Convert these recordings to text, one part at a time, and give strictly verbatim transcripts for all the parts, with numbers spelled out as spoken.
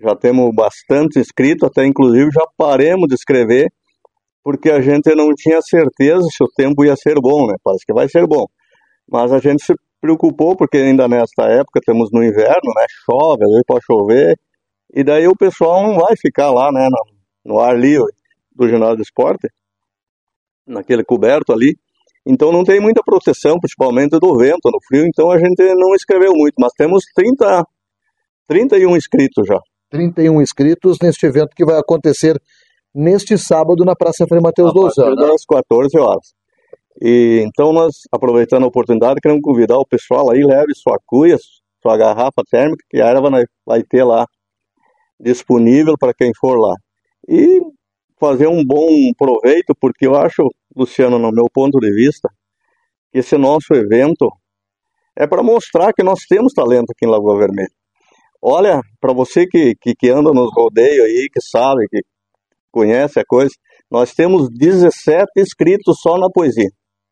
já temos bastante inscritos, até inclusive já paremos de escrever, porque a gente não tinha certeza se o tempo ia ser bom, né? Parece que vai ser bom. Mas a gente se preocupou, porque ainda nesta época estamos no inverno, né? Chove, às vezes pode chover, e daí o pessoal não vai ficar lá, né? No, no ar livre do ginásio de esporte, naquele coberto ali. Então não tem muita proteção, principalmente do vento, no frio, então a gente não escreveu muito, mas temos trinta, trinta e um inscritos já. trinta e um inscritos neste evento que vai acontecer neste sábado na Praça Frei Mateus Lousã. A partir das quatorze horas. E então nós, aproveitando a oportunidade, queremos convidar o pessoal aí, leve sua cuia, sua garrafa térmica, que a erva vai ter lá disponível para quem for lá. E fazer um bom proveito, porque eu acho, Luciano, no meu ponto de vista, que esse nosso evento é para mostrar que nós temos talento aqui em Lagoa Vermelha. Olha, para você que, que, que anda nos rodeios aí, que sabe, que conhece a coisa, nós temos dezessete inscritos só na poesia.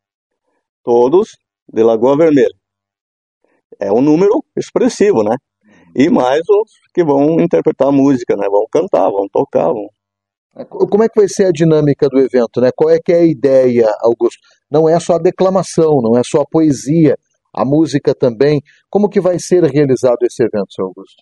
Todos de Lagoa Vermelha. É um número expressivo, né? E mais os que vão interpretar música, né? Vão cantar, vão tocar, vão... Como é que vai ser a dinâmica do evento, né? Qual é que é a ideia, Augusto? Não é só a declamação, não é só a poesia, a música também. Como que vai ser realizado esse evento, seu Augusto?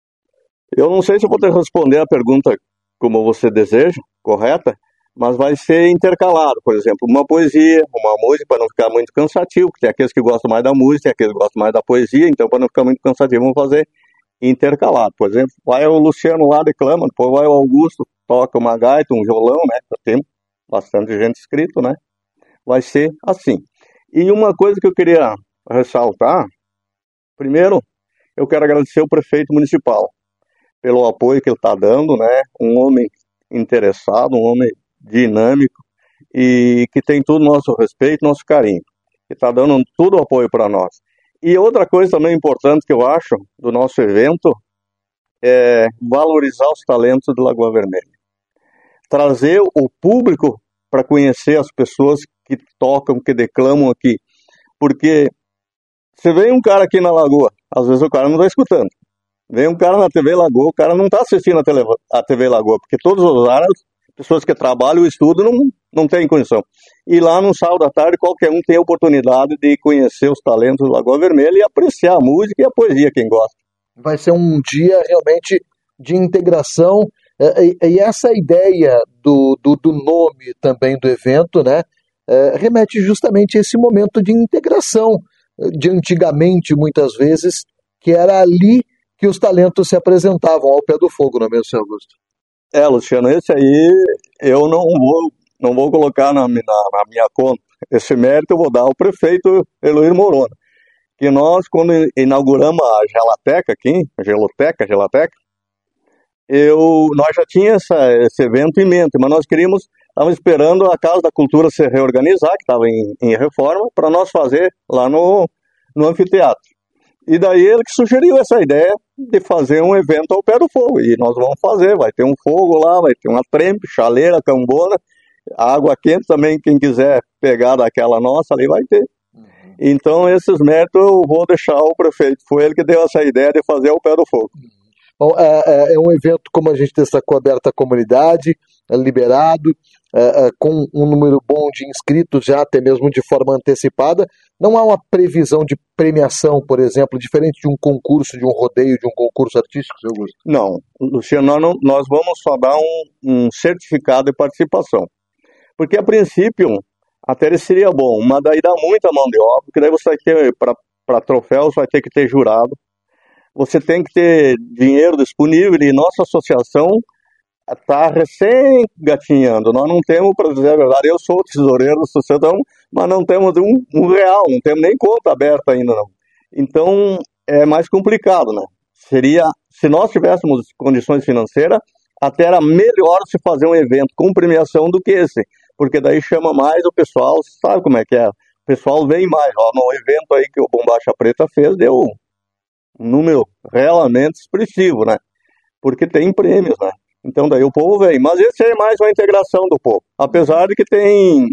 Eu não sei se eu vou ter que responder a pergunta como você deseja, correta, mas vai ser intercalado, por exemplo, uma poesia, uma música, para não ficar muito cansativo, porque tem aqueles que gostam mais da música, tem aqueles que gostam mais da poesia, então para não ficar muito cansativo, vamos fazer intercalado. Por exemplo, vai o Luciano lá, declama, depois vai o Augusto, toca uma gaita, um violão, né? Já tem bastante gente inscrito, né? Vai ser assim. E uma coisa que eu queria ressaltar, primeiro, eu quero agradecer o prefeito municipal pelo apoio que ele está dando, né? Um homem interessado, um homem dinâmico e que tem todo o nosso respeito, nosso carinho, que está dando todo o apoio para nós. E outra coisa também importante que eu acho do nosso evento é valorizar os talentos de Lagoa Vermelha. Trazer o público para conhecer as pessoas que tocam, que declamam aqui. Porque você vê um cara aqui na Lagoa, às vezes o cara não está escutando. Vem um cara na T V Lagoa, o cara não está assistindo a, tele, a T V Lagoa, porque todos os áreas, pessoas que trabalham e estudam, não, não têm condição. E lá no sábado à tarde, qualquer um tem a oportunidade de conhecer os talentos do Lagoa Vermelha e apreciar a música e a poesia, quem gosta. Vai ser um dia realmente de integração, e, e essa ideia do, do, do nome também do evento, né, é, remete justamente a esse momento de integração, de antigamente, muitas vezes, que era ali que os talentos se apresentavam ao pé do fogo, não é mesmo, senhor Augusto? É, Luciano, esse aí eu não vou, não vou colocar na, na, na minha conta. Esse mérito eu vou dar ao prefeito Eloir Morona, que nós, quando inauguramos a Gelateca aqui, a Geloteca, a Gelateca, eu, nós já tínhamos essa, esse evento em mente, mas nós queríamos, estávamos esperando a Casa da Cultura se reorganizar, que estava em, em reforma, para nós fazer lá no, no anfiteatro. E daí ele que sugeriu essa ideia de fazer um evento ao pé do fogo. E nós vamos fazer, vai ter um fogo lá, vai ter uma trempe, chaleira, cambona, água quente também, quem quiser pegar daquela nossa ali vai ter. Então esses méritos eu vou deixar ao prefeito, foi ele que deu essa ideia de fazer ao pé do fogo. Bom, é, é um evento, como a gente destacou, aberto à comunidade, é liberado, é, é, com um número bom de inscritos já, até mesmo de forma antecipada. Não há uma previsão de premiação, por exemplo, diferente de um concurso, de um rodeio, de um concurso artístico, seu Augusto? Não, Luciano, nós, nós vamos só dar um, um certificado de participação. Porque, a princípio, até ele seria bom, mas daí dá muita mão de obra, porque daí você vai ter, para troféu, você vai ter que ter jurado, você tem que ter dinheiro disponível, e nossa associação está recém-gatinhando. Nós não temos, para dizer a verdade, eu sou o tesoureiro da associação, mas não temos um, um real, não temos nem conta aberta ainda, não. Então, é mais complicado, né? Seria, se nós tivéssemos condições financeiras, até era melhor se fazer um evento com premiação do que esse, porque daí chama mais o pessoal, sabe como é que é? O pessoal vem mais, ó, no evento aí que o Bombacha Preta fez, deu um número realmente expressivo, né? Porque tem prêmios, né? Então daí o povo vem. Mas esse é mais uma integração do povo. Apesar de que tem,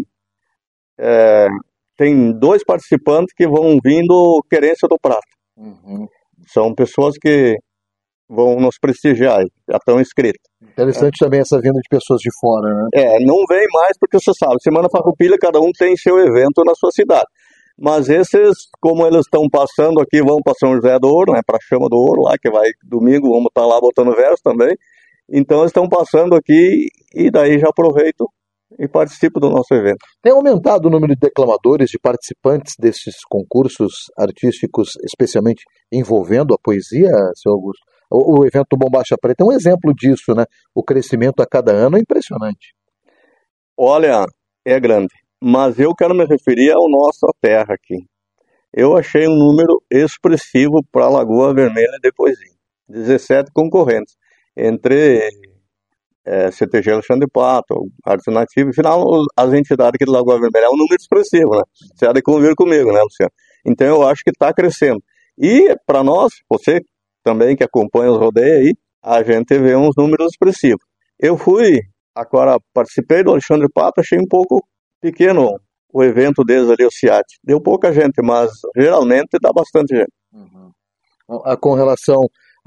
é, tem dois participantes que vão vindo querência do prato. Uhum. São pessoas que vão nos prestigiar, já estão inscritos. Interessante é. também essa vinda de pessoas de fora, né? É, não vem mais porque você sabe, Semana Farroupilha, cada um tem seu evento na sua cidade. Mas esses, como eles estão passando aqui, vão para São José do Ouro, né, para a Chama do Ouro, lá que vai domingo, vamos estar lá botando verso também. Então eles estão passando aqui e daí já aproveito e participo do nosso evento. Tem aumentado o número de declamadores, de participantes desses concursos artísticos, especialmente envolvendo a poesia, seu Augusto? O, o evento do Bombacha Preta é um exemplo disso, né? O crescimento a cada ano é impressionante. Olha, é grande, mas eu quero me referir ao nossa terra aqui. Eu achei um número expressivo para a Lagoa Vermelha de poesia. dezessete concorrentes, entre é, C T G Alexandre Pato, Arte Nativa, afinal, as entidades aqui de Lagoa Vermelha é um número expressivo, né? Você há de convir comigo, né, Luciano? Então eu acho que está crescendo. E para nós, você também que acompanha os rodeios aí, a gente vê uns números expressivos. Eu fui, agora participei do Alexandre Pato, achei um pouco pequeno o evento deles ali, o CIAT. Deu pouca gente, mas geralmente dá bastante gente. Uhum. Com relação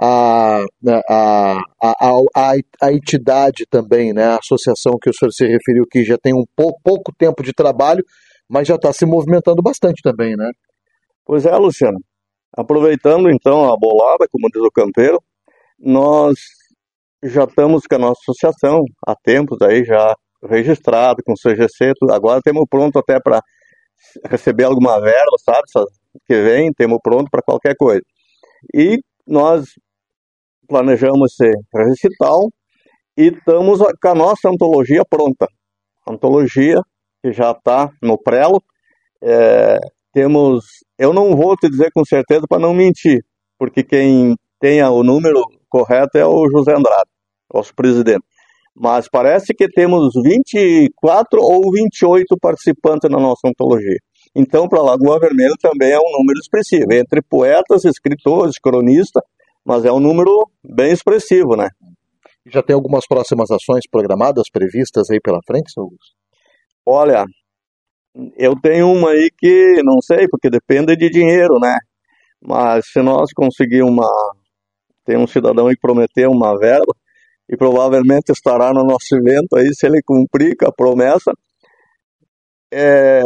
à a, a, a, a, a entidade também, né? A associação que o senhor se referiu, que já tem um pouco, pouco tempo de trabalho, mas já está se movimentando bastante também, né? Pois é, Luciano. Aproveitando então a bolada, como diz o campeiro, nós já estamos com a nossa associação há tempos aí já registrado com o C G C, agora temos pronto até para receber alguma verba, sabe, que vem, temos pronto para qualquer coisa. E nós planejamos esse recital e estamos com a nossa antologia pronta. Antologia que já está no prelo. É, temos, eu não vou te dizer com certeza para não mentir, porque quem tenha o número correto é o José Andrade, nosso presidente. Mas parece que temos vinte e quatro ou vinte e oito participantes na nossa antologia. Então, para Lagoa Vermelha também é um número expressivo, entre poetas, escritores, cronistas, mas é um número bem expressivo, né? Já tem algumas próximas ações programadas, previstas aí pela frente, seu Augusto? Olha, eu tenho uma aí que não sei, porque depende de dinheiro, né? Mas se nós conseguirmos uma... Tem um cidadão aí que prometeu uma verba, e provavelmente estará no nosso evento aí, se ele cumprir com a promessa. É...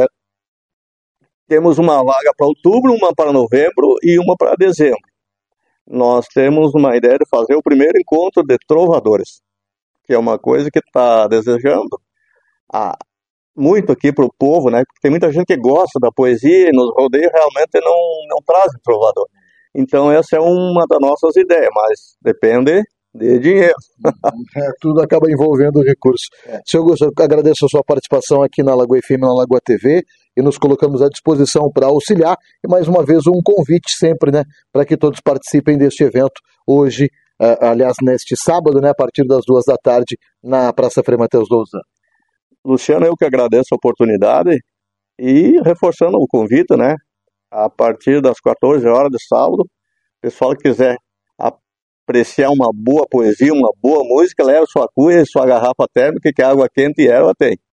Temos uma vaga para outubro, uma para novembro e uma para dezembro. Nós temos uma ideia de fazer o primeiro encontro de trovadores, que é uma coisa que está desejando ah, muito aqui para o povo, né? Porque tem muita gente que gosta da poesia e nos rodeios realmente não, não trazem trovador. Então essa é uma das nossas ideias, mas depende de dinheiro. É, tudo acaba envolvendo recursos. É. Senhor Augusto, eu agradeço a sua participação aqui na Lagoa F M, na Lagoa T V, e nos colocamos à disposição para auxiliar, e mais uma vez um convite sempre, né, para que todos participem deste evento hoje, uh, aliás, neste sábado, né, a partir das duas da tarde, na Praça Frei Mateus Lousã. Luciano, eu que agradeço a oportunidade e reforçando o convite, né, a partir das quatorze horas de sábado, o pessoal que quiser apreciar uma boa poesia, uma boa música, leva sua cuia e sua garrafa térmica, que a água quente e erva tem.